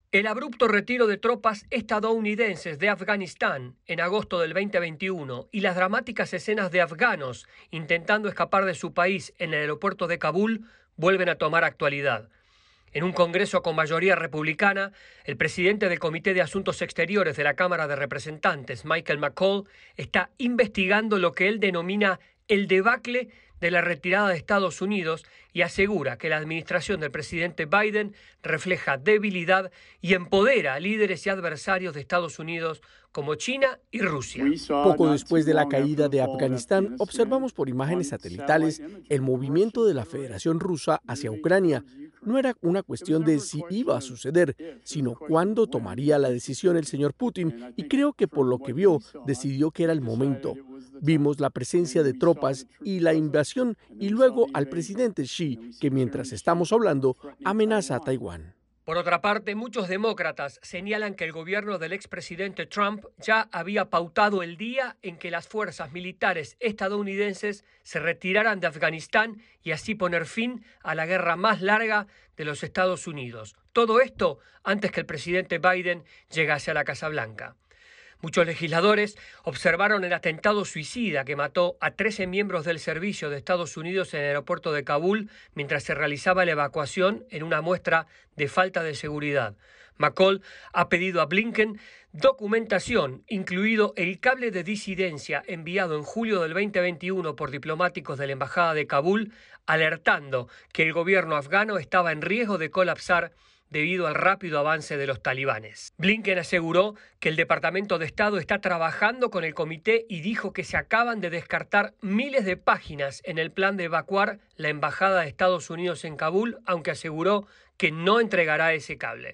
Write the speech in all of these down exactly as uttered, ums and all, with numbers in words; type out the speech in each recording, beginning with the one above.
El abrupto retiro de tropas estadounidenses de Afganistán en agosto del veinte veintiuno y las dramáticas escenas de afganos intentando escapar de su país en el aeropuerto de Kabul vuelven a tomar actualidad. En un congreso con mayoría republicana, el presidente del Comité de Asuntos Exteriores de la Cámara de Representantes, Michael McCaul, está investigando lo que él denomina el debacle de la retirada de Estados Unidos y asegura que la administración del presidente Biden refleja debilidad y empodera a líderes y adversarios de Estados Unidos como China y Rusia. Poco después de la caída de Afganistán, observamos por imágenes satelitales el movimiento de la Federación Rusa hacia Ucrania. No era una cuestión de si iba a suceder, sino cuándo tomaría la decisión el señor Putin, y creo que por lo que vio, decidió que era el momento. Vimos la presencia de tropas y la invasión, y luego al presidente Xi, que mientras estamos hablando, amenaza a Taiwán. Por otra parte, muchos demócratas señalan que el gobierno del expresidente Trump ya había pautado el día en que las fuerzas militares estadounidenses se retiraran de Afganistán y así poner fin a la guerra más larga de los Estados Unidos. Todo esto antes que el presidente Biden llegase a la Casa Blanca. Muchos legisladores observaron el atentado suicida que mató a trece miembros del servicio de Estados Unidos en el aeropuerto de Kabul mientras se realizaba la evacuación en una muestra de falta de seguridad. McCaul ha pedido a Blinken documentación, incluido el cable de disidencia enviado en julio del veinte veintiuno por diplomáticos de la Embajada de Kabul, alertando que el gobierno afgano estaba en riesgo de colapsar debido al rápido avance de los talibanes. Blinken aseguró que el Departamento de Estado está trabajando con el comité y dijo que se acaban de descartar miles de páginas en el plan de evacuar la Embajada de Estados Unidos en Kabul, aunque aseguró que no entregará ese cable.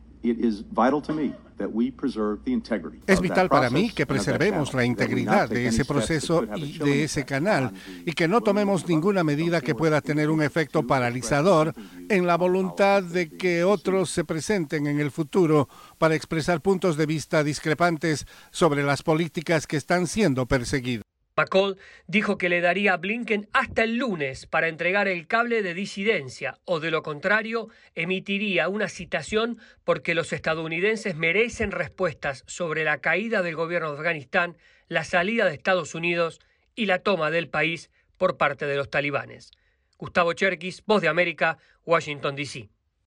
Es vital para mí que preservemos la integridad de ese proceso y de ese canal y que no tomemos ninguna medida que pueda tener un efecto paralizador en la voluntad de que otros se presenten en el futuro para expresar puntos de vista discrepantes sobre las políticas que están siendo perseguidas. McCaul dijo que le daría a Blinken hasta el lunes para entregar el cable de disidencia o de lo contrario emitiría una citación porque los estadounidenses merecen respuestas sobre la caída del gobierno de Afganistán, la salida de Estados Unidos y la toma del país por parte de los talibanes. Gustavo Cherkis, Voz de América, Washington, D C